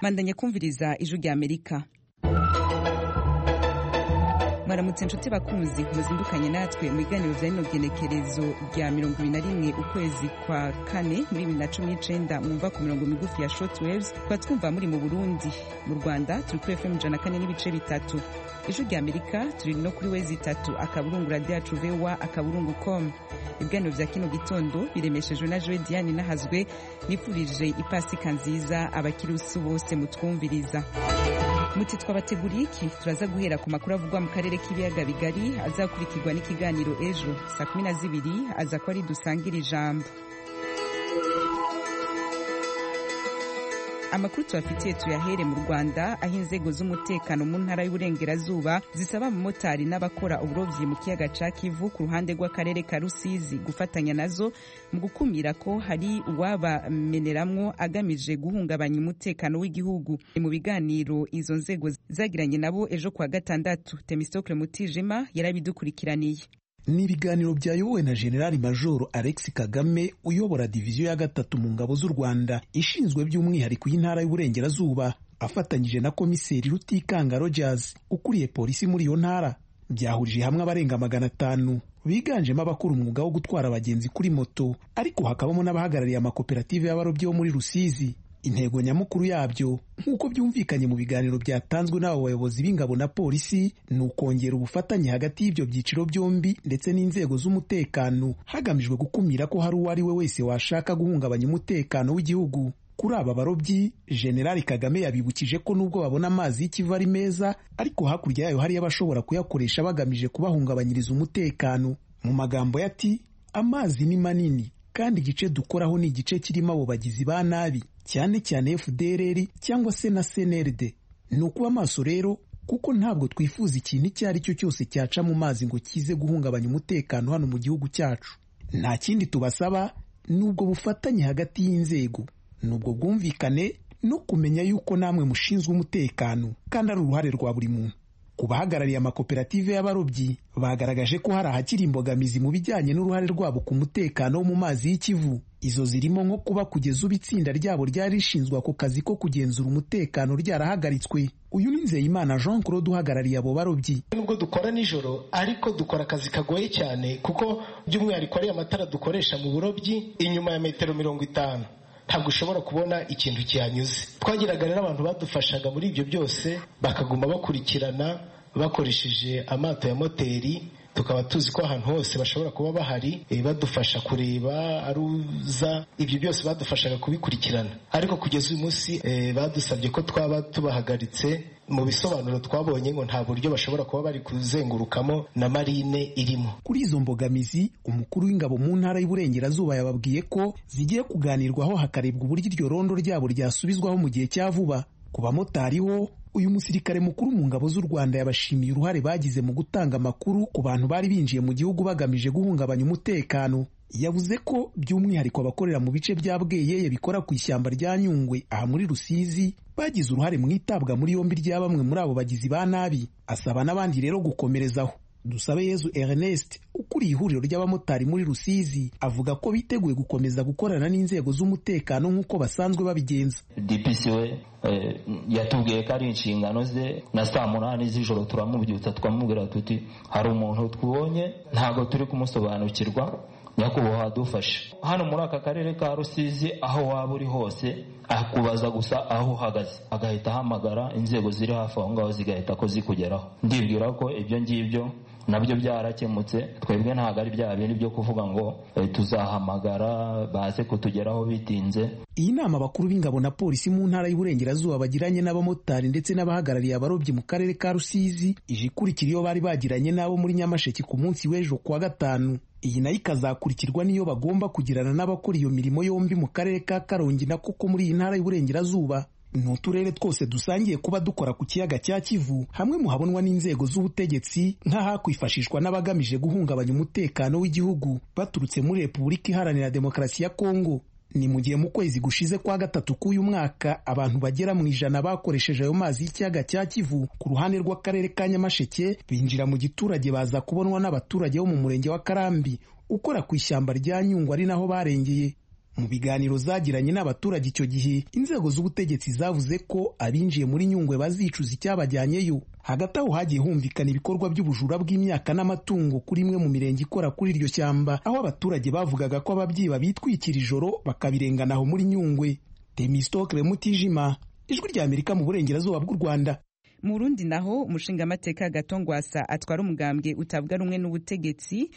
bandanya kumviriza ijwi rya Amerika. Mwaramutse inshuti bakunzi muzindukanye natwe mu biganiro vya rino genekerezo rya 21 ukwezi kwa kane muri 2019 mwumva ku mirongo migufi ya shortwaves kwa twumva muri mu Burundi. Mu Rwanda turi kuri FM 104.3. Ijwi rya Amerika turi no kuri wezi 3 akaburungu radio@voa.com. Ibiganiro vya kino gitondo biremeshejwe na Joe Diane Nahazwe nifurije ipasika nziza abakirusi bose mutwumviriza. Muti twabateguriye iki turaza guhera ku makuru avugwa mu karere k'ibiyaga bigari azakurikirwa n'ikiganiro ejo saa 12 aza ko ari dusangira ijambo. Amakuru tubafitiye tuyahere mu Rwanda aho inzego z'umutekano mu ntara y'Uburengerazuba zisaba abamotari n'abakora uburovyi mu kiyaga ca Kivu ku ruhande rw'akarere ka Rusizi gufatanya nazo mu gukumira ko hari uwabameneramwo agamije guhungabanya umutekano w'igihugu. Mu biganiro izo nzego zagiranye nabo ejo kwa gatandatu, Themistocle Mutijima yarabidukurikiraniye. Ni ibiganiro byayobowe na General Major Alex Kagame uyobora diviziyo ya gatatu mu ngabo z'u Rwanda ishinzwe by'umwihariko y'intara y'Uburengerazuba afatanyije na komiseri Rutikanga Rogers ukuriye polisi muri iyo ntara. Byahurije hamwe abarenga 500 biganjemo abakora umwuga wo gutwara abagenzi kuri moto, ariko hakabamo n'abahagarariye amakoperative y'abarobyi bo muri Rusizi. Intego nyamukuru yabyo nk'uko byumvikanye mu biganiro byatanzwe n'abo bayobozi b'ingabo na polisi ni ukongera ubufatanye hagati y'ibyo byiciro byombi ndetse n'inzego z'umutekano hagamijwe gukumira ko hari uwo ari we wese washaka guhungabanya umutekano w'igihugu. Kuri aba barobyi, General Kagame yabibukije ko nubwo babona amazi y'ikivu ari meza, ariko hakurya yayo hari abashobora kuyakoresha bagamije kubahungabanyiriza umutekano. Mu magambo yati, amazi ni manini kandi igice dukoraho ni igice kirimo abo bagizi ba nabi, cyane cyane FDLR cyangwa se na CNRD. Ni ukuba amaso rero, kuko ntabwo twifuza ikintu icyo ari cyo cyose cyaca mu mazi ngo kize guhungabanya umutekano hano mu gihugu cyacu. Nta kindi tubasaba nubwo bufatanye hagati y'inzego, nubwo bwumvikane no kumenya yuko namwe mushinzwe umutekano kandi ari uruhare rwa buri muntu. Ku bahagarariye amakoperative y'abarobyi bagaragaje ko hari ahakiri imbogamizi mu bijyanye n'uruhare rwabo ku mutekano wo mu mazi y'Ikivu. Izo zirimo nko kuba kugeza ubu itsinda ryabo ryari rishinzwe ako kazi ko kugenzura umutekano ryarahagaritswe. Uyu ni Nzeyimana Jean Claude uhagarariye abo barobyi. Nubwo dukora nijoro ariko dukora akazi kagoye cyane kuko by'umwihariko ari amatara dukoresha mu burobyi inyuma ya metero 50 ntabwo ushobora kubona ikintu cyanyuze. Twagiraga rero abantu badufashaga muri ibyo byose bakaguma bakurikirana bakoresheje amato ya moteri, tukaba tuzi ko ahantu hose bashobora kuba bahari badufasha kureba aruza, ibyo byose badufashaga kubikurikirana. Ariko kugeza uyu munsi badusabye ko twaba tubahagaritse. Mu bisobanuro twabonye ngo nta buryo bashobora kuba bari kuzengurukamo na marine irimo. Kuri izo mbogamizi, umukuru w'ingabo mu ntara y'Uburengerazuba yababwiye ko zigiye kuganirwaho hakarebwa uburyo iryo rondo ryabo ryasubizwaho mu gihe cya vuba. Ku bamotari ho, uyu musirikare mukuru mu ngabo z'u Rwanda yabashimiye uruhare bagize mu gutanga amakuru ku bantu bari binjiye mu gihugu bagamije guhungabanya umutekano. Yavuze ko by'umwihariko abakorera mu bice bya Bweyeye bikora ku ishyamba rya Nyungwe aha muri Rusizi bagize uruhare mu itabwa muri yombi rya bamwe muri abo bagizi ba nabi. Asaba n'abandi rero gukomerezaho. Dusabeyezu Ernest ukuriye ihuriro ry'abamotari muri Rusizi avuga ko biteguye gukomeza gukorana n'inzego z'umutekano nk'uko basanzwe babigenza. DPC we yatubwiye ko ari inshingano ze, na saa 8 z'ijoro turamubyutsa twamubwira tuti hari umuntu twubonye ntago turi kumusobanukirwa, nyakubahwa adufashe. Hano muri aka karere ka Rusizi aho waba uri hose akubaza gusa aho uhagaze, agahita ahamagara inzego ziri hafi aho ngaho zigahita ko zikugeraho. Ndibwira ko ibyo ngibyo nabyo byarakemutse. Twebwe ntabwo ari bya bindi byo kuvuga ngo tuzahamagara baze kutugeraho bitinze. Iyi nama abakuru b'ingabo na polisi mu ntara y'Uburengerazuba bagiranye n'abamotari ndetse n'abahagarariye abarobyi mu karere ka Rusizi ije ikurikira iyo bari bagiranye n'abo muri Nyamasheke ku munsi w'ejo kuwa gatanu. Iyi nayo ikazakurikirwa n'iyo bagomba kugirana n'abakora iyo mirimo yombi mu karere ka Karongi na kuko muri iyi ntara y'Uburengerazuba. Ni uturere twose dusangiye kuba dukora ku kiyaga cya Kivu, hamwe muhabonwa n'inzego z'ubutegetsi nk'ahakwifashishwa n'abagamije guhungabanya umutekano w'igihugu baturutse muri Repubulika Iharanira Demokarasi ya Kongo. Ni mu gihe mu kwezi gushize kwa gatatu k'uyu mwaka abantu bagera mu 100 bakoresheje ayo mazi y'ikiyaga cya Kivu ku ruhande rw'akarere ka Nyamasheke binjira mu giturage baza kubonwa n'abaturage bo mu murenge wa Karambi ukora ku ishyamba rya Nyungwe ari naho barengeye. mu biganiro zagiranye n'abaturage icyo gihe inzego z'ubutegetsi zavuze ko abinjiye muri Nyungwe bazicuza icyabajyanyeyo. Hagati aho hagiye humvikana ibikorwa by'ubujura bw'imyaka n'amatungo kuri imwe mu mirenge ikora kuri iryo shyamba, aho abaturage bavugaga ko ababyiba bitwikira ijoro bakabirengana aho muri Nyungwe. Temistokle Mutijima, Ijwi rya Amerika mu burengerazuba bw'u Rwanda. Mu Burundi naho umushingamateka Gatongwasa atwara umugambwe utavuga rumwe n'ubutegetsi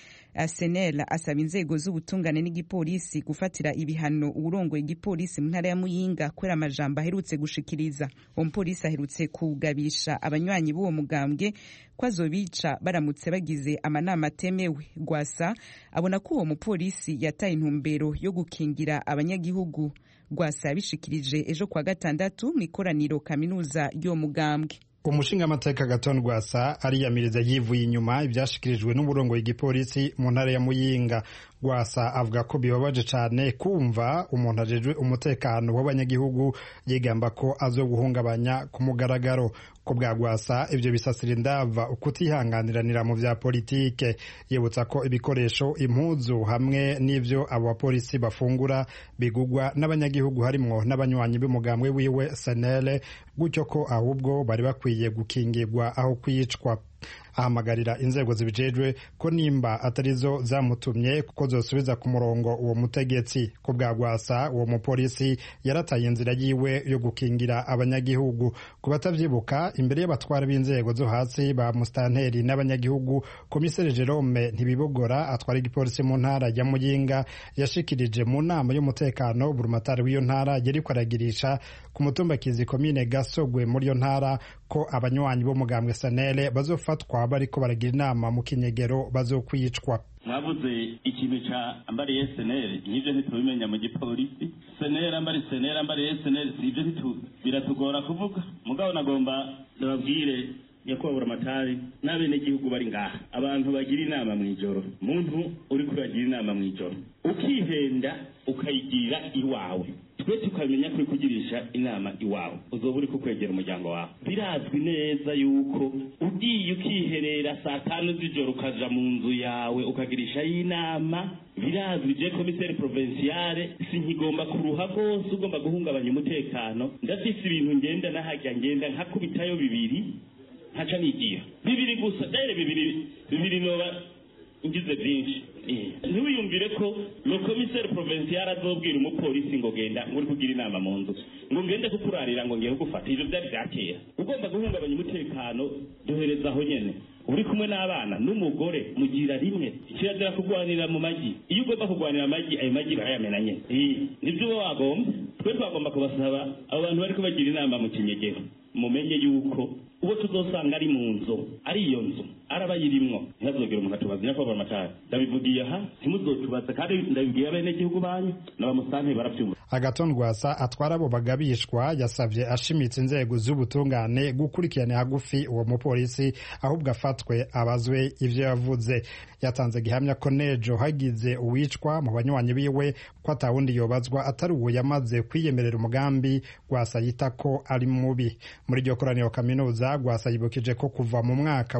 SNL asaba inzego z'ubutungane n'igipolisi gufatira ibihano uburongoye igipolisi mu ntara ya Muyinga kwera amajambo aherutse gushikiriza. Uwo mupolisi aherutse kugabisha abanywanyi b'uwo mugambwe ko azobica baramutse bagize amanama atemewe. Gwasa abona ko uwo mupolisi yataye intumbero yo gukingira abanyagihugu. Gwasa yabishikirije ejo kwa gatandatu mu ikoraniro kaminuza y'uwo mugambwe. Umushingamateka Gatongwasa ariyamiriza yivuye inyuma ibyashikirijwe n'umurongo w'igipolisi mu ntara ya Muyinga. Gwasa avuga ko bibabaje cyane kumva umuntu ajejwe umutekano w'abanyagihugu yigamba ko azo guhungabanya ku mugaragaro. Ko bwa Gwasa ibyo bisasira indava ukutihanganiranira mu vya politike. Yibutsa ko ibikoresho, impuzu hamwe n'ivyo abo bapolisi bafungura bigugwa n'abanyagihugu harimwo n'abanywanyi b'umugambwe wiwe SNL, gutyo ko ahubwo bari bakwiye gukingirwa aho kwicwa. Ahamagarira inzego zibijejwe ko nimba atarizo zamutumye kuko zosubiza ku murongo uwo mutegetsi. Ko bwa Gwasa uwo mupolisi yarataye inzira yiwe yo gukingira abanyagihugu. Ku batavyibuka, imbere y'abatwara b'inzego zo hasi ba mustanteri n'abanyagihugu, Komiseri Jerome Ntibibogora atwara igipolisi mu ntara ya Muyinga yashikirije mu nama y'umutekano burumatari w'iyo ntara yariko aragirisha ku mutumba Kizi komine Gasogwe muri iyo ntara ko abanywanyi b'umugambwe SNL bazofatwa bariko baragira inama mu kinyegero bazokwicwa. Mwavuze ikintu ca ambari SNL, nivyo ntitubimenya mu gipolisi. SNL ambari SNL sivyo biratugora kuvuga. Mugabo nagomba ndababwire nyakubahwa Matari n'abene gihugu bari ngaha, abantu bagira inama mw'ijoro. Muntu uri kuragira inama mw'ijoro ukihenda ukayigira iwawe, twe tukamenya ko kugirisha inama iwawe uzoba uri kukwegera umuryango wawe. Birazwi neza yuko ugiye ukiherera saa 5 z'ijoro ukaja mu nzu yawe ukagirisha inama. Birazwi je komiseri provinciale sinkigomba kuruha rwose, ugomba guhungabanya umutekano. Ndafise ibintu ngenda nahajya ngenda nkakubitayo bibiri haca nigira bibiri gusa, dere bibiri noba ngize byinshi. Ntiwiyumvire ko le commissaire provincial azobwira umupolisi ngo genda nguri kugira inama mu nzu ngo ngende kukurarira ngo ngiye kugufata. Ivyo byari byakera. Ugomba guhungabanya umutekano duhereza aho nyene uri kumwe n'abana n'umugore mugira rimwe. Kirazira kugwanira mu magi. Iyo ugomba kugwanira amagi, ayo magi barayamena nyene. Nivyo uba wagomba. Twe twagomba kubasaba abo bantu bari kubagira inama mu kinyegero, mumenye yuko uwo tuzosanga ari mu nzu, ari iyo nzu arabayirimwo, ntazogera umuntu atubaza nyakubahwa Matari. Ndabivugiye aha, ntimuzotubaza kandi ndabibwiye abene gihugu banyu n'abamusante baravyumva. Agatongwasa atwara abo bagabishwa yasavye ashimitse inzego z'ubutungane gukurikirana hagufi uwo mupolisi, ahubwo afatwe abazwe ivyo yavuze. Yatanze gihamya ko nejo hagize uwicwa mu banywanyi biwe ko atawundi yobazwa atari uwo yamaze kwiyemerera umugambi Gwasa yita ko ari mubi. Muri iryo koraniro kaminuza Gwasa yibukije ko kuva mu mwaka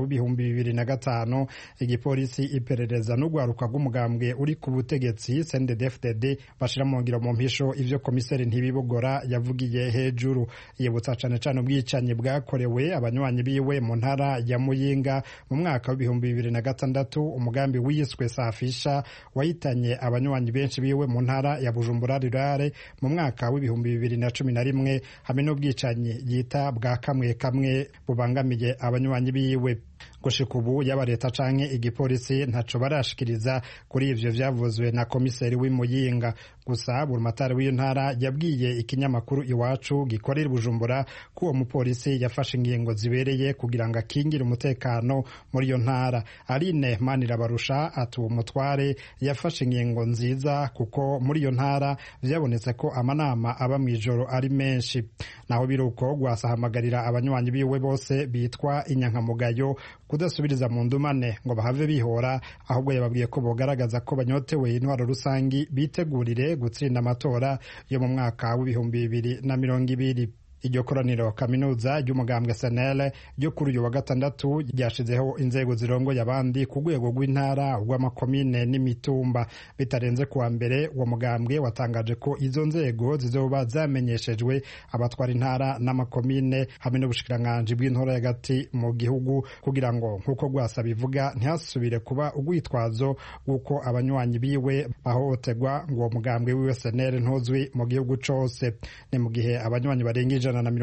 w'2005 igipolisi iperereza n'ugwaruka rw'umugambwe uri ku butegetsi CNDD-FDD bashira mu ngiro mu mpisho ivyo komiseri Ntibibogora yavugiye hejuru. Yibutsa cane cane ubwicanyi bwakorewe abanywanyi biwe mu ntara ya Muyinga mu mwaka w'2006, umugambi wiswe Safisha wahitanye abanywanyi benshi biwe mu ntara ya Bujumbura Rirare mu mwaka w'2011, hamwe n'ubwicanyi yita bwa kamwe bubangamiye abanywanyi biwe. Gushika ubu yaba leta canke igipolisi ntaco barashikiriza kuri ivyo vyavuzwe na komiseri w'Imuyinga. Gusa burumatari w'iyo ntara yabwiye ikinyamakuru Iwacu gikorera Bujumbura ko uwo mupolisi yafashe ingingo zibereye kugira ngo akingire umutekano muri iyo ntara. Aline Manirabarusha ati uwo mutware yafashe ingingo nziza kuko muri iyo ntara vyabonetse ko amanama aba mw'ijoro ari menshi. Naho biruko Gwasa ahamagarira abanywanyi biwe bose bitwa inyankamugayo kudasubiriza mu ndumane ngo bahave bihora, ahubwo yababwiye ko bogaragaza ko banyotewe intwaro rusangi bitegurire gutsinda amatora yo mu mwaka w'2020. iryo koraniro kaminuza ry'umugambwe SNL ryo kuri uyu wa gatandatu ryashizeho inzego zirongoye abandi ku rwego rw'intara rw'amakomine n'imitumba. Bitarenze kuwa mbere uwo mugambwe watangaje ko izo nzego zizoba zamenyeshejwe abatwara intara n'amakomine hamwe n'ubushikiranganji bw'intora hagati mu gihugu kugira ngo nk'uko Rwasa bivuga ntihasubire kuba urwitwazo rw'uko abanywanyi biwe bahohoterwa ngo uwo mugambwe wiwe SNL ntuzwi mu gihugu cose. Ni mu gihe abanywanyi barenga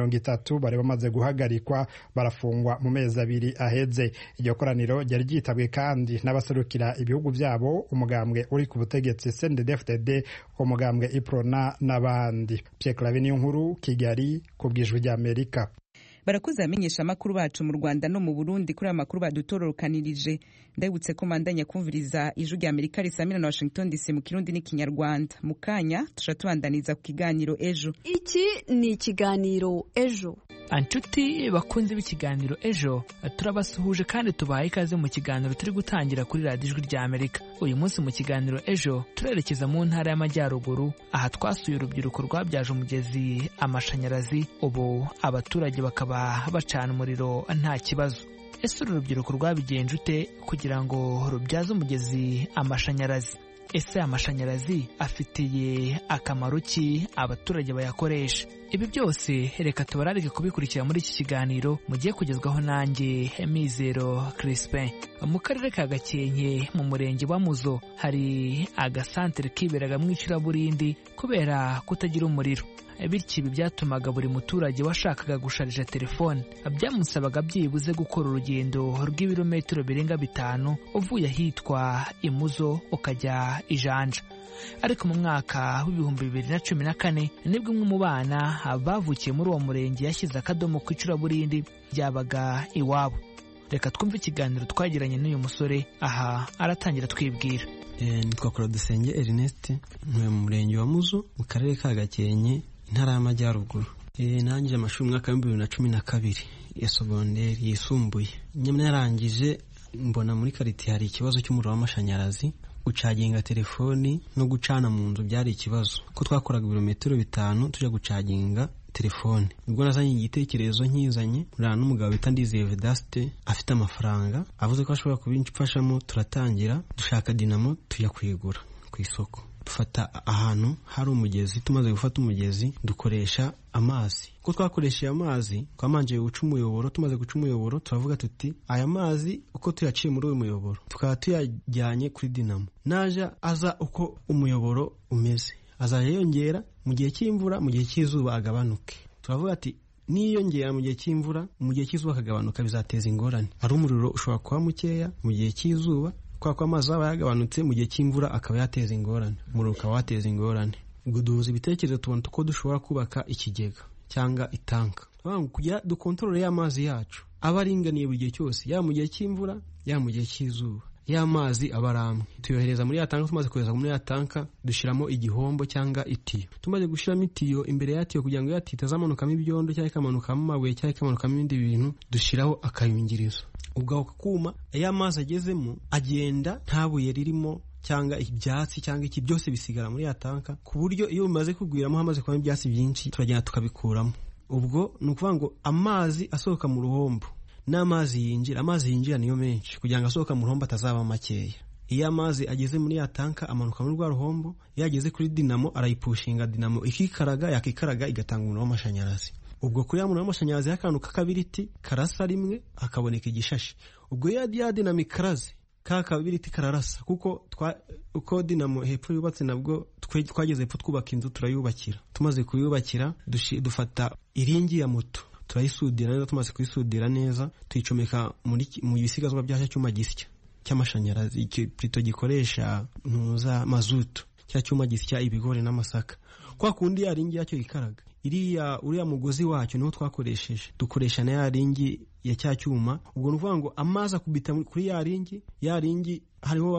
130 bari bamaze guhagarikwa barafungwa mu mezi abiri aheze. Iryo koraniro ryari ryitabwe kandi n'abaserukira ibihugu byabo, umugambwe uri ku butegetsi CNDD-FDD, umugambwe IPRONA n'abandi. Pierre Claver Niyonkuru, Kigali, ku bw'Ijwi ry'Amerika. Barakoze amenyesha amakuru bacu mu Rwanda no mu Burundi kuri amakuru badutororokanirije. Ndabutse ko mandanya kumviriza Ijwi ry'Amerika risamira na Washington DC mu Kirundi n'Ikinyarwanda. Mu kanya tushatubandaniza ku kiganiro Ejo. Iki ni ikiganiro Ejo. Anshuti bakunze b'ikiganiro Ejo, turabasuhuje kandi tubahaye ikaze mu kiganiro turi gutangira kuri radiyo Ijwi ry'Amerika. Uyu munsi mu kiganiro Ejo turerekeza mu ntara y'Amajyaruguru, aha twasuye urubyiruko rwabyaje umugezi amashanyarazi, ubu abaturage bakaba bacana umuriro nta kibazo. Ese uru rubyiruko rwabigenje ute kugira ngo rubyaze umugezi amashanyarazi? Ese amashanyarazi afitiye akamaro ki abaturage bayakoresha? Ibi byose reka tubararike kubikurikira muri iki kiganiro mugiye kugezwaho nanjye Mizero Crispin. Mu karere ka Gakenke mu murenge wa Muzo hari agasantere kiberaga mu icuraburindi kubera kutagira umuriro. Bityo ibi byatumaga buri muturage washakaga gusharija telefone byamusabaga byibuze gukora urugendo rw'ibirometero birenga 5 uvuye ahitwa Imuzo ukajya Ijanja. Ariko mu mwaka w'ibihumbi 2014 nibwo umwe mu bana bavukiye muri uwo murenge yashyize akadomo ku icuraburindi byabaga iwabo. Reka twumve ikiganiro twagiranye n'uyu musore, aha aratangira twibwira. Nitwa Dusenge Ernest, ntuye mu murenge wa Muzo mu karere ka Gakenke, intara y'Amajyaruguru. Nangije amashuri mu mwaka wa 2012 ya segonderi yisumbuye. Nyuma narangije mbona muri kariti hari ikibazo cy'umuriro w'amashanyarazi, gucaginga telefoni no gucana mu nzu byari ikibazo, ko twakoraga ibirometero 5 tujya gucaginga telefone. Ubwo nazanye igitekerezo nkizanye murana n'umugabo bita Ndizeye Vedaste afite amafaranga, avuze ko ashobora kubimfashamo. Turatangira dushaka dinamo tujya kwigura ku isoko, dufata ahantu hari umugezi. Tumaze gufata umugezi dukoresha amazi. Ko twakoresheje amazi twamanje guca umuyoboro. Tumaze guca umuyoboro turavuga tuti aya mazi uko tuyaciye muri uyu muyoboro tukaba tuyajyanye kuri dinamo, naja aza uko umuyoboro umeze azaje yongera mu gihe cy'imvura, mu gihe cy'izuba agabanuke. Turavuga ati niyongera mu gihe cy'imvura, mu gihe cy'izuba akagabanuka bizateza ingorane. Ari umuriro ushobora kuba mukeya mu gihe cy'izuba, kwa amazi aba yagabanutse, mu gihe cy'imvura akaba yateza ingorane, umuriro ukaba wateza ingorane. Ubwo duhuza ibitekerezo tubona uko dushobora kubaka ikigega cyangwa itanka kugira dukontorore y'amazi yacu aba aringaniye buri gihe cyose, ya mu gihe cy'imvura ya mu gihe cy'izuba, y'amazi abaramwe. Tuyohereza muri ya tanka. Tumaze kohereza muri ya tanka dushiramo igihombo cyangwa itiyo. Tumaze gushiramo itiyo, imbere yatiyo kugira ngo yatita zamanukamo ibyondo cyangwa ikamanukamo amabuye cyangwa ikamanukamo ibindi bintu, dushiraho akayungirizo. Ubwo akuma y'amazi agezemo agenda nta buye ririmo cyangwa ibyatsi cyangwa iki byose bisigara muri ya tanka, ku buryo iyo bimaze kugwiramo hamaze kuba ibyatsi byinshi turagenda tukabikuramo. Ubwo ni ukuvuga ngo amazi asohoka mu ruhombo n'amazi yinjira, amazi yinjira niyo menshi kugira ngo asohoka mu ruhombo atazaba makeya. Iyo amazi ageze muri ya tanka amanuka muri rwa ruhombo, iyo ageze kuri dinamo arayipushinga, dinamo ikikaraga, yakikaraga igatanga umuriro w'amashanyarazi. Ubwo kuri ya muriro w'amashanyarazi y'akantu k'akabiriti karasa rimwe hakaboneka igishashi. Ubwo ya dinamo ikaraze ka kabiriti kararasa, kuko uko dinamo hepfo yubatse nabwo twageze hepfo twubaka inzu turayubakira. Tumaze kuyubakira dufata iringi ya moto turayisudira neza. Tumaze kuyisudira neza tuyicomeka mu bisigazwa bya cyuma gisya cy'amashanyarazi, plito gikoresha ntuza mazutu, cya cyuma gisya ibigori n'amasaka. Kwa kundi ya ringi yacyo ikaraga, uriya mugozi wacyo niho twakoresheje, dukoresha na ya ringi ya cya cyuma. Ubwo nuvuga ngo amazi akubita kuri ya ringi hariho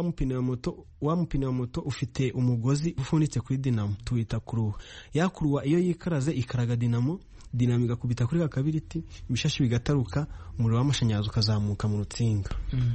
wa mupine wa moto ufite umugozi ufunitse kuri dinamo, tuwita kuruwa. Ya kuruwa iyo yikaraze ikaraga dinamo igakubita kuri kakabiriti, ibishashi bigataruka, umuriro w'amashanyarazi ukazamuka mu rutsinga.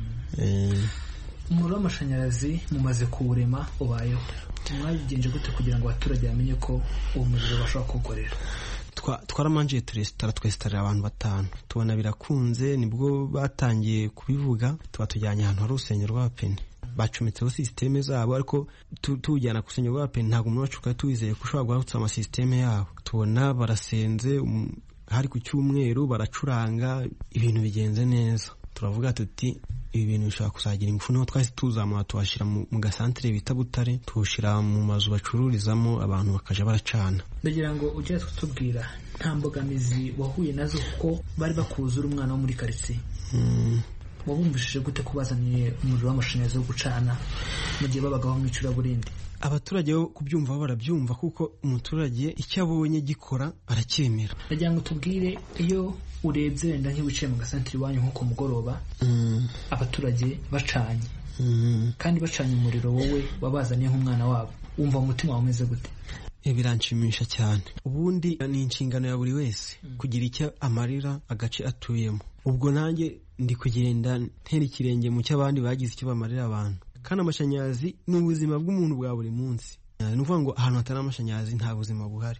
Umuriro w'amashanyarazi mumaze kuwurema ubayeho, mwabigenje gute kugira ngo abaturage bamenye ko uwo muriro bashobora kuwukorera? twaramanjiye twesitarira abantu 5 tubona birakunze, nibwo batangiye kubivuga, tuba tujyanye ahantu hari urusengero rw'abapene, bacometseho systeme zabo, ariko tujyana ku rusengero rw'abapene ntabwo umuntu wacu twari tuwizeye ko ushobora guhagurutsa amasysteme yabo. Tubona barasenze, hari ku cyumweru baracuranga, ibintu bigenze neza. Turavuga tuti ibi bintu bishobora kuzagira ingufu, niho twahise tuzamura tuhashyira mu gasantere bita Butare, tuwushyira mu mazu bacururizamo, abantu bakaja baracana. Ndagira ngo ujye kutubwira nta mbogamizi wahuye nazo kuko bari bakuzura umwana wo muri quartier. Wabumvishije gute kubazaniye umuriro w'amashanyarazi wo gucana mu gihe babagaho mu icuraburindi? Abaturage bo kubyumva barabyumva, kuko umuturage icyo abonye gikora aracyemera. Ndagira ngo tubwire, iyo urebye wenda nk'iwicaye mu gasantere iwanyu nko ku mugoroba, abaturage bacanye kandi bacanye umuriro wowe wabazaniye nk'umwana wabo, wumva umutima wawe umeze gute? Biranshimisha cyane. Ubundi ni inshingano ya buri wese kugira icyo amarira agace atuyemo. Ubwo nanjye ndi kugenda ntera ikirenge mu cy'abandi bagize icyo bamarira abantu. Kandi amashanyarazi ni ubuzima bw'umuntu bwa buri munsi. Ni ukuvuga ngo ahantu hatari amashanyarazi nta buzima buhari.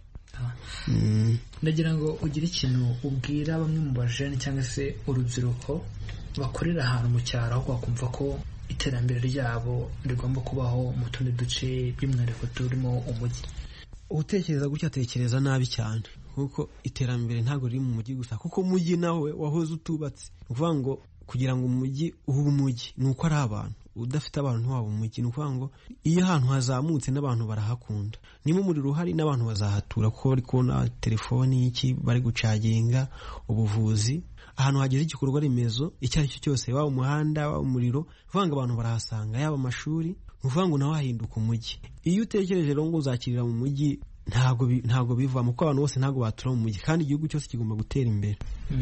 Ndagira ngo ugire ikintu ubwira bamwe mu bajene cyangwa se urubyiruko bakorera ahantu mu cyaro, aho bakumva ko iterambere ryabo rigomba kubaho mu tundi duce by'umwihariko turimo umujyi. Utekereza gutya atekereza nabi cyane, kuko iterambere ntabwo riri mu mujyi gusa, kuko umujyi nawe wahoze utubatse. Ni ukuvuga ngo kugira ngo umujyi ube umujyi ni uko ari abantu, udafite abantu ntiwaba umujyi. Ni ukuvuga ngo iyo ahantu hazamutse n'abantu barahakunda, niba umuriro uhari n'abantu bazahatura, kuko bari kubona telefoni iki, bari gucaginga, ubuvuzi, ahantu hageze igikorwa remezo icyo ari cyo cyose, waba umuhanda waba umuriro, vuga ngo abantu barahasanga, yaba amashuri, uvuga ngo nawe hahinduka umujyi. Iyo utekereje rero ngo uzakirira mu mujyi, ntabwo bivamo, kuko abantu bose ntabwo batura mu mujyi, kandi igihugu cyose kigomba gutera imbere.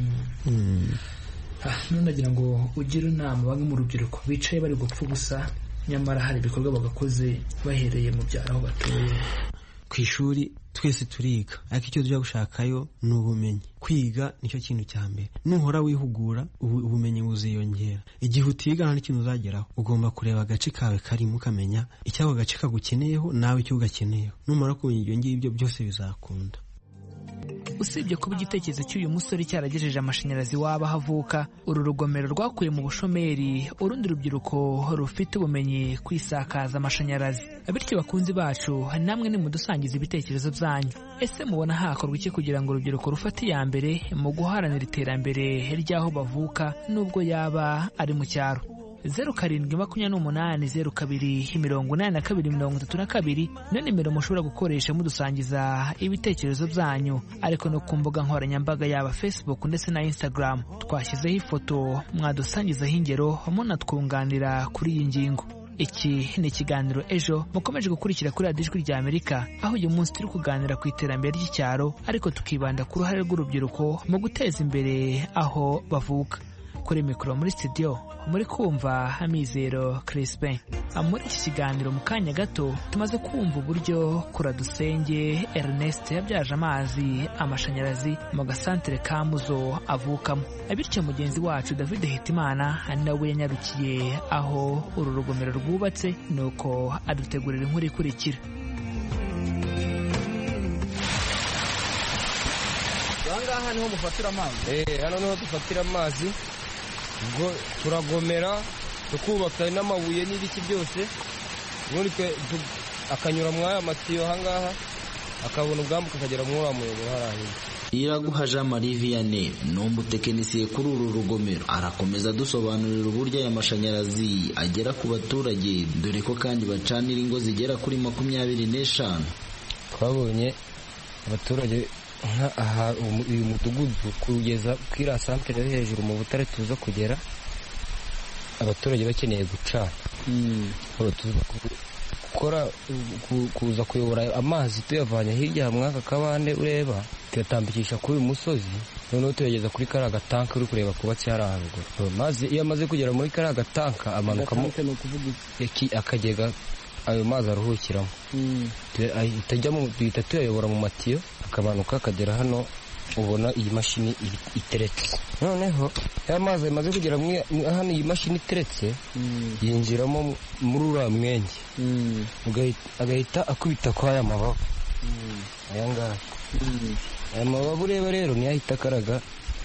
Nagira ngo ugire inama bamwe mu rubyiruko bicaye bari gupfa gusa, nyamara hari ibikorwa bagakoze bahereye mu byaro aho batuye. Ku ishuri twese turiga, ariko icyo tujya gushakayo ni ubumenyi. Kwiga nicyo kintu cya mbere. Nuhora wihugura, ubumenyi buziyongera. Igihe utiga nta n'ikintu uzageraho. Ugomba kureba agace kawe karimo, ukamenya icyo ako gace kagukeneyeho nawe icyo ugakeneyeho. Numara kumenya ibyo ngibyo byose bizakunda. Usibye kuba igitekerezo cy'uyu musore cyaragejeje amashanyarazi waba havuka, uru rugomero rwakuye mu bushomeri urundi rubyiruko rufite ubumenyi kwisakaza amashanyarazi. Bityo bakunzi bacu, namwe nimudusangiza ibitekerezo byanyu. Ese mubona hakorwa iki kugira ngo urubyiruko rufate iya mbere mu guharanira iterambere ry'aho bavuka nubwo yaba ari mu cyaro? 0728028232 niyo nimero mushobora gukoresha mudusangiza ibitekerezo byanyu, ariko no ku mbuga nkoranyambaga yaba Facebook ndetse na Instagram twashyizeho ifoto mwadusangizaho ingero munatwunganira kuri iyi ngingo. Iki ni ikiganiro Ejo mukomeje gukurikira kuri Radio Ijwi rya Amerika, aho uyu munsi turi kuganira ku iterambere ry'icyaro, ariko tukibanda ku ruhare rw'urubyiruko mu guteza imbere aho bavuka. Kuri mikoro muri studio muri kumva Amizero Crispin. Muri iki kiganiro mu kanya gato tumaze kumva uburyo Kuradusenge Ernest yabyaje amazi amashanyarazi mu gasantere ka Muzo avukamo. Bityo mugenzi wacu David Hitimana nawe yanyarukiye aho uru rugomero rwubatse, nuko adutegurira inkuru ikurikira. Aha niho mufatira amazi? Hano niho dufatira amazi. Ubwo turagomera tukubaka n'amabuye n'ibiki byose, ubundi akanyura muri aya matiyo ahangaha akabona ubwambuka akagera muri wa muyoboro hariya. Iraguha Jean Marie Vianney ni umutekinisiye kuri uru rugomero, arakomeza adusobanurira uburyo aya mashanyarazi agera ku baturage, dore ko kandi bacanira ingo zigera kuri 25. Twabonye abaturage uyu mudugudu kugeza kuri la santere yo hejuru mu Butare tuza kugera, abaturage bakeneye gucana. Kuza kuyobora amazi tuyavanye hirya mwaka kabande ureba, tuyatambikisha kuri uyu musozi, noneho tuyageza kuri kariya gatanka uri kureba kubatse hari haruguru. Amazi iyo amaze kugera muri kariya gatanka amanukamo akagega ayo mazi aruhukiramo. Duhita tuyayobora mu matiyo akamanuka akagera hano, ubona iyi mashini iteretse. Noneho aya mazi amaze kugera hano, iyi mashini iteretse yinjiramo muri uriya mwenge, agahita akubita kwa aya mababa. aya ngaya aya mababi ureba rero niyo ahita akaraga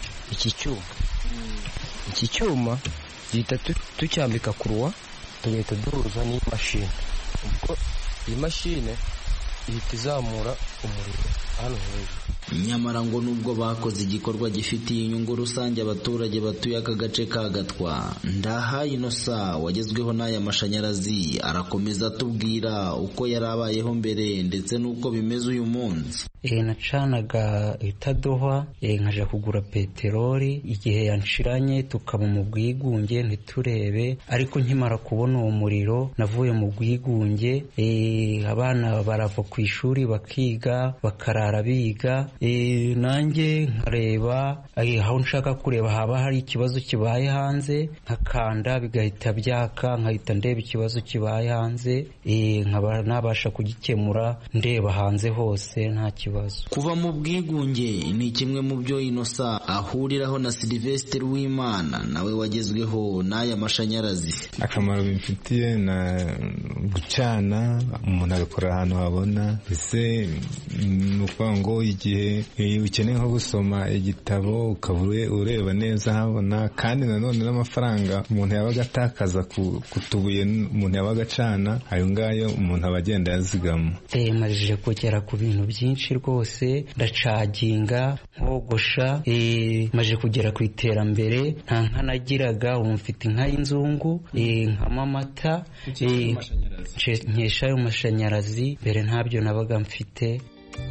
iki cyuma duhita tucyambika kuruwa tugahita duhuza n'imashini ubwo iyi mashine ihita izamura umuriro hano hejuru. Nyamara ngo nubwo bakoze igikorwa gifitiye inyungu rusange abaturage batuye aka gace ka Gatwa, Ndahayo Innocent wagezweho n'aya mashanyarazi arakomeza atubwira uko yari abayeho mbere ndetse n'uko bimeze uyu munsi. Nacanaga itadohwa nkaja kugura peteroli igihe yanshiranye tukaba mu bwigunge ntiturebe, ariko nkimara kubona uwo muriro navuye mu bwigunge. Abana barava ku ishuri bakiga bakarara biga, nanjye nkareba aho nshaka kureba haba hari ikibazo kibaye hanze nkakanda bigahita byaka, nkahita ndeba ikibazo kibaye hanze nkaba nabasha kugikemura ndeba hanze hose nta kibazo. Kuva mu bwigunge ni kimwe mu byo Innocent ahuriraho na Sylvestre Uwimana nawe wagezweho n'aya mashanyarazi. Akamaro bimfitiye na gucana, umuntu agakora ahantu habona, ese ni ukuvuga ngo igihe ukeneye nko gusoma igitabo ukaba ureba neza habona, kandi nanone n'amafaranga umuntu yabaga atakaza ku tubuye umuntu yabaga acana, ayo ngayo umuntu aba agenda yazigama. Marije kugera ku bintu byinshi rwose, ndacaginga nkogosha, maje kugera ku iterambere. Nta nka nagiraga, ubu mfite inka y'inzungu, nkama amata, nkesha ayo mashanyarazi, mbere ntabyo nabaga mfite.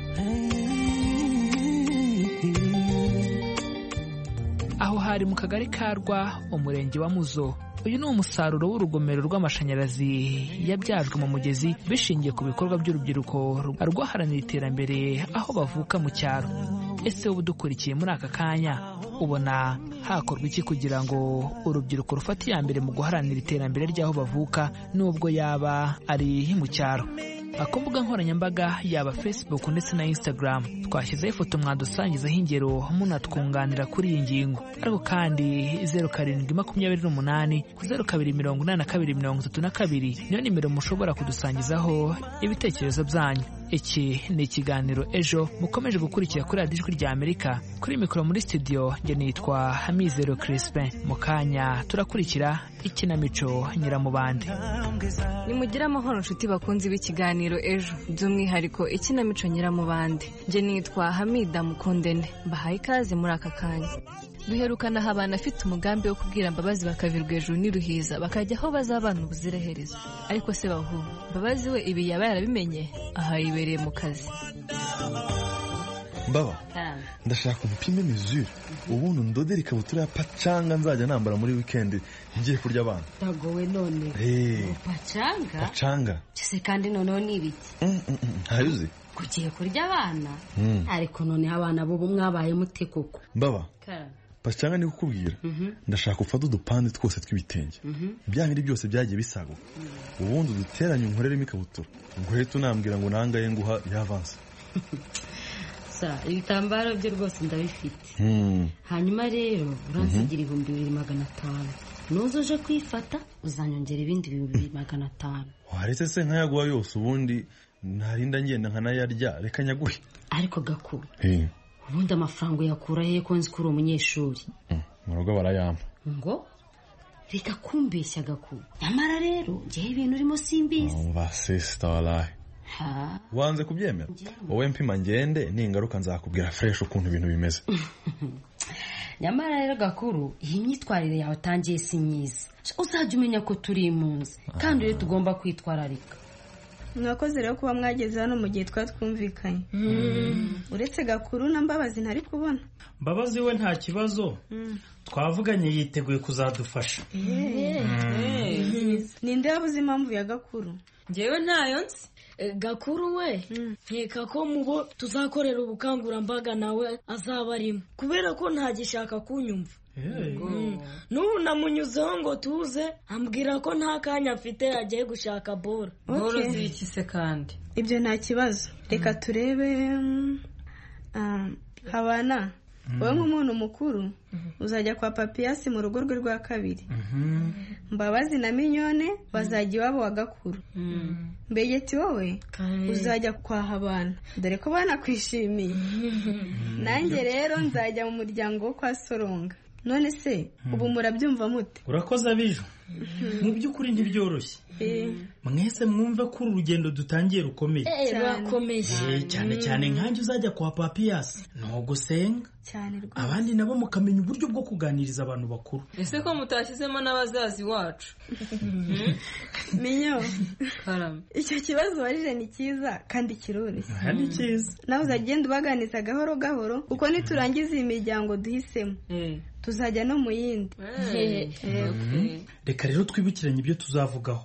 Aho hari mu kagari ka Rwa, umurenge wa Muzo. Uyu ni umusaruro w'urugomero rw'amashanyarazi yabyajwe mu mugezi bishingiye ku bikorwa by'urubyiruko rwaharanira iterambere aho bavuka mu cyaro. Ese wowe udukurikiye muri aka kanya ubona hakorwa iki kugira ngo urubyiruko rufate iya mbere mu guharanira iterambere ry'aho bavuka nubwo yaba ari mu cyaro? Ku mbuga nkoranyambaga yaba Facebook ndetse na Instagram twashyizeho ifoto mwadusangizaho ingero munatwunganira kuri iyi ngingo, ariko kandi 0728 028232 niyo nimero mushobora kudusangizaho ibitekerezo byanyu. Iki ni ikiganiro Ejo mukomeje gukurikira kuri Radio Ijwi rya Amerika. Kuri mikoro muri studio nge nitwa Hamizero Crispin. Mu kanya turakurikira ikinamico Nyiramubande. Nimugire amahoro nshuti bakunzi b'ikiganiro Ejo, by'umwihariko ikinamico Nyiramubande. Nge nitwa Hamida Mukundene, mbahaye ikaze muri aka kanya. Duherukana abana afite umugambi wo kubwira Mbabazi bakavirwa ejuru n'iruhiza bakajya aho bazabana ubuziraherezo, ariko se bahu Mbabazi we ibi yaba yarabimenye? Aha yibereye mu kazi. Mbaba, ndashaka umupime mesure ubundi ndodere ikabutura ya pacanga nzajya nambara muri weekend ngiye kurya abana. Dagowe none. Pacanga? Pacanga. Cyose kandi noneho ni ibiki? Hayuzi? Kugiye kurya abana? Ariko none abana bo mwabaye mute koko? Mbaba. Pacanga ni kukubwira. Ndashaka ufata udupande twose tw'ibitenge. Ibyangiri byose byagiye bisaguka. Ubundi duteranye unkoreremo ikabutura. Ubwo rero unambwira ngo nangaye nguha yavanse. Ibitambaro byo rwose ndabifite. Hanyuma rero uransigira 2500. Nuzo uje kwifata uzanyongera ibindi 2500. Waretse se nkayaguha yose ubundi narinda ngenda nkanayarya reka nyaguhe. Ariko Gakuru. Ubundi amafaranga yakura he ko nzi kuri umunyeshuri? Mu rugo barayampa. Ngo reka kumbeshya Gakuru. Nyamara rero ngiye ibintu urimo simbizi. Umva sister wallahi. Wanze kubyemera? Wowe mpima ngende ningaruka nzakubwira fresh ukuntu ibintu bimeze. Nyamara rero Gakuru, iyi myitwarire yawe tangiye si myiza. Uzajya umenya ko turi impunzi kandi rero tugomba kwitwararika. Mwakoze rero kuba mwageze hano mu gihe twumvikanye. Uretse Gakuru na Mbabazi ntari kubona. Mbabazi we nta kibazo. Twavuganye yiteguye kuzadufasha. Ninde wabuze impamvu ya Gakuru? Ngewe ntayo nzi. Gakuru we nkeka ko mubo tuzakorera ubukangurambaga nawe azaba arimo kubera ko ntagishaka kunyumva. N'ubu namunyuzeho ngo tuze ambwira ko nta kanya afite agiye gushaka bora. Bora ziki se kandi? Ibyo nta kibazo. Reka turebe. Habana wowe nk'umuntu mukuru uzajya kwa Papiyasi mu rugo rwe rwa kabiri, Mbabazi na Minyone bazajya iwabo wa Gakuru, Mbegeti wowe uzajya kwa Habana dore ko banakwishimiye, nanjye rero nzajya mu muryango wo kwa Soronga. None se ubu murabyumva mute? Urakoze Abijo, mu by'ukuri ntibyoroshye. Mwese mwumve ko uru rugendo dutangiye rukomeye cyane cyane nkanjye uzajya kwa Papiyasi no gusenga cyane rwose, abandi nabo mukamenya uburyo bwo kuganiriza abantu bakuru. Ese ko mutashyizemo n'abazazi wacu? Minyo, icyo kibazo warije ni cyiza kandi kiroroshye. Ni cyiza. Nawe uzagenda ubaganiza gahoro gahoro kuko niturangiza iyi miryango duhisemo tuzajya no mu yindi. Reka rero twibukiranye ibyo tuzavugaho.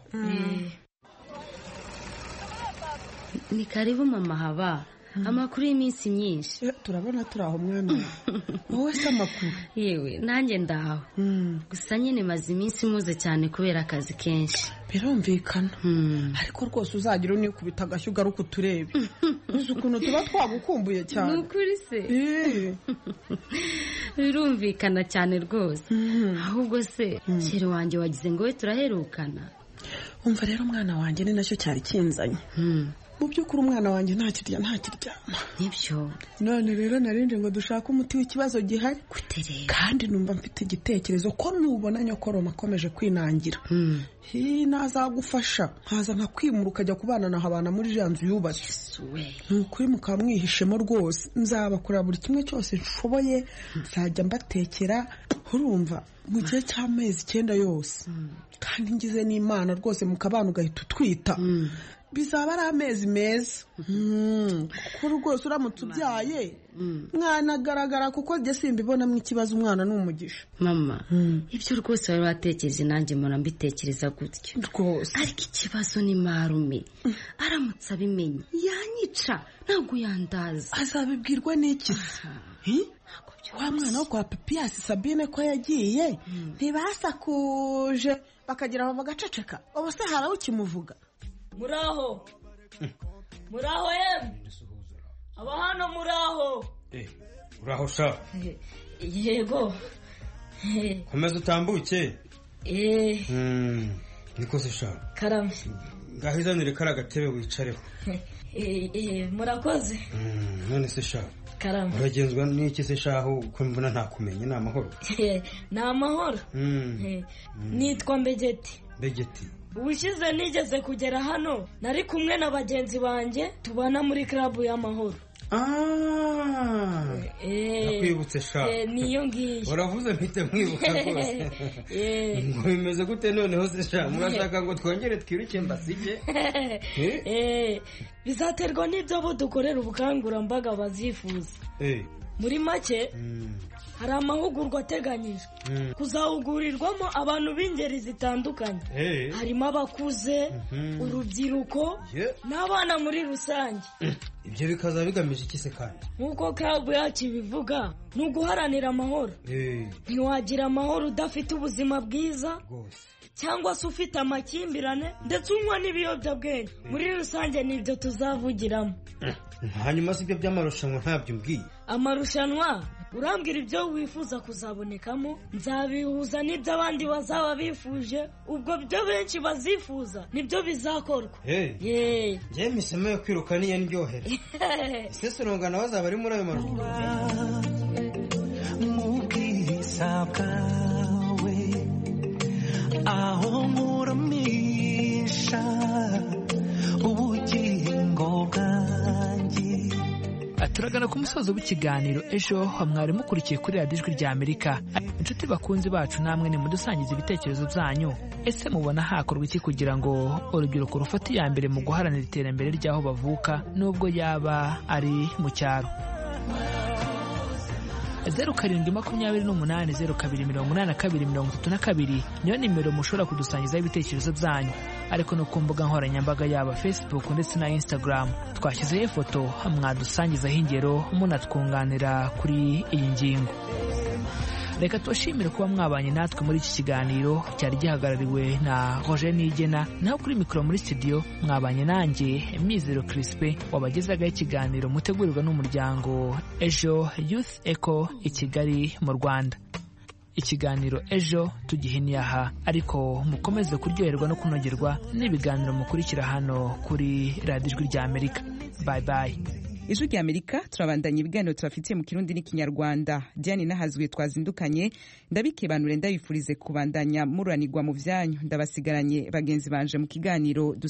Ni karibu mama Haba. Amakuru y'iminsi myinshi. Turabona turi aho mwana. Wowe se amakuru? Yewe nanjye ndaho. Gusa nyine maze iminsi muze cyane kubera akazi kenshi. Birumvikana. Ariko rwose uzagira unikubita agashyo ugaruka uturebe. Uzi ukuntu tuba twagukumbuye cyane. Nukuri se? Birumvikana cyane rwose. Ahubwo se kera wanjye wagize ngo we turaherukana. Umva rero mwana wanjye ni nacyo cyari kinzanye. Mu by'ukuri umwana wanjye ntakiryama. Nibyo. None rero narinde ngo dushake umuti w'ikibazo gihari. Kandi numva mfite igitekerezo ko nubona nyokoroma akomeje kwinangira. Nazagufasha nkaza nkakwimura ukajya kubana na Habana muri ya nzu yubatse. Nukuri mukamwihishemo rwose. Nzabakora buri kimwe cyose nshoboye, nzajya mbatekera. Urumva mu gihe cy'amezi 9 yose. Kandi ngize n'Imana rwose mukabana ugahita utwita. Bizaba ari amezi meza. Kuko rwose uramutse ubyaye mwana agaragara kuko njye simbibonamo ikibazo, umwana n'umugisha. Mama, ibyo rwose wari watekereje nanjye mpora mbitekereza gutyo rwose. Ariko ikibazo ni marume, aramutse abimenye yanyica, ntabwo yandaza. Azabibwirwa n'iki? Wa mwana wo kwa Papiyasi Sabine ko yagiye ntibasakuje bakagira bava gaceceka. Ubu se haraho kimuvuga? Muraho yemwe aba hano muraho. Uraho sha? Yego. Komeza utambuke. Niko se sha? Karame. Ngahizanire kara gatebe wicareho. Murakoze. None se sha? Karame. Uragenzwa n'iki se shaho uko mbona ntakumenye? Ni amahoro? Ni amahoro. Nitwa Mbegeti. Mbegeti. Ubushize nigeze kugera hano nari kumwe na bagenzi banjye tubana muri club y'amahoro. Nakwibutse sha. Niyo ngiye. Uravuze mpite mwibuka rwose. Ngo bimeze gute noneho se sha? Murashaka ngo twongere twiruke mbasige? Bizaterwa n'ibyo abo dukorera ubukangurambaga bazifuza. Muri make hari amahugurwa ateganyijwe kuzahugurirwamo abantu b'ingeri zitandukanye. Harimo abakuze, urubyiruko n'abana muri rusange. Ibyo bikaza bigamije iki se kandi? Nk'uko club yacu ibivuga, ni uguharanira amahoro. Ntiwagira amahoro udafite ubuzima bwiza cyangwa se ufite amakimbirane ndetse unywa n'ibiyobyabwenge. Muri rusange nibyo tuzavugiramo. Hanyuma si ibyo by'amarushanwa ntabyo mbwiye? Amarushanwa urambwira ibyo wifuza kuzabonekamo, nzabihuza n'ibyo abandi bazaba bifuje, ubwo byo benshi bazifuza nibyo bizakorwa. Njye misemo yo kwiruka niyo ndyohera. Ese Soronga nawe azaba ari muri ayo marushanwa? Mubwiriza bwawe aho muramisha ubugingo bwanjye. Turagana ku musozo w'ikiganiro ejo, mwari mukurikiye kuri radiyo Ijwi ry'Amerika. Inshuti bakunzi bacu, namwe nimudusangiza ibitekerezo byanyu. Ese mubona hakorwa iki kugira ngo urubyiruko rufate iya mbere mu guharanira iterambere ry'aho bavuka nubwo yaba ari mu cyaro? 0728028232 niyo nimero mushobora kudusangizaho ibitekerezo byanyu, ariko no ku mbuga nkoranyambaga yaba Facebook ndetse na Instagram twashyizeho ifoto mwadusangizaho ingero munatwunganira kuri iyi ngingo. reka tubashimire kuba mwabanye natwe muri iki kiganiro cyari gihagarariwe na Roger Nigena, naho kuri mikoro muri studio mwabanye nanjye Mizero Crispe wabagezagaho ikiganiro mutegurirwa n'umuryango Ejo Youth Echo i Kigali mu Rwanda. Ikiganiro Ejo tugihiniye aha, ariko mukomeze kuryoherwa no kunogerwa n'ibiganiro mukurikira hano kuri radiyo Ijwi ry'Amerika. Bye bye. Ijwi ry'Amerika turabandanya ibiganiro tubafitiye mu Kirundi n'Ikinyarwanda. Diane Nahazwe twazindukanye, ndabikebanure ndabifurize kubandanya muranirwa mu vyanyu. Ndabasigaranye bagenzi banje mu kiganiro